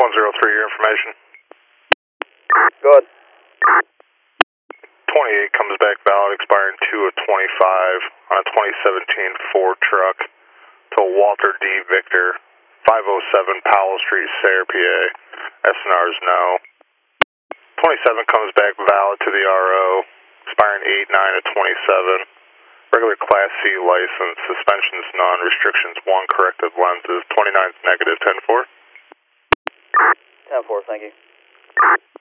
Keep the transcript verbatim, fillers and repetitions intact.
one zero three, your information. Go ahead. twenty-eight comes back valid, expiring two of twenty-five on a twenty seventeen Ford truck to Walter D. Victor, five oh seven Powell Street, Sayre, P A. S N R is no. twenty-seven comes back valid to the R O, expiring eight nine of twenty-seven. Regular Class C license, suspensions none, restrictions one, corrective lenses, twenty-ninth negative, ten four. ten four, thank you.